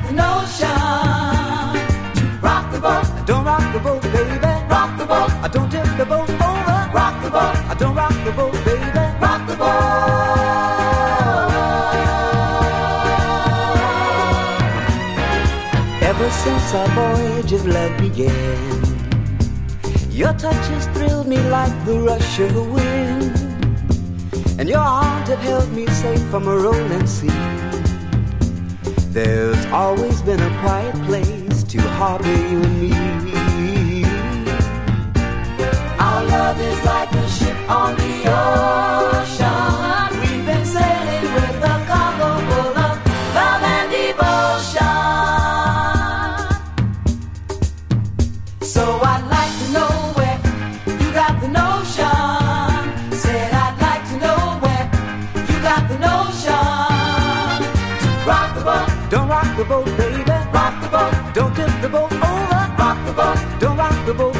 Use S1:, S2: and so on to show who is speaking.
S1: the notion to rock the boat.
S2: Don't rock the boat, baby.
S1: Rock the boat.
S2: Don't tip the boat over.
S1: Rock the boat.
S2: Don't rock the boat, baby.
S1: Rock the boat.
S2: Ever since our voyage of love began, your touch has thrilled me like the rush of the wind, and your arms have held me safe from a rolling sea. There's always been a quiet place to harbor you and me.
S1: Our love is like a ship on the ocean. We've been sailing with a cargo full of love and devotion. So I'd like to know where you got the notion. Said I'd like to know where you got the notion to rock the boat.
S2: Don't rock the boat, baby.
S1: Rock the boat.
S2: Don't tip the boat over.
S1: Rock the boat.
S2: Don't rock the boat,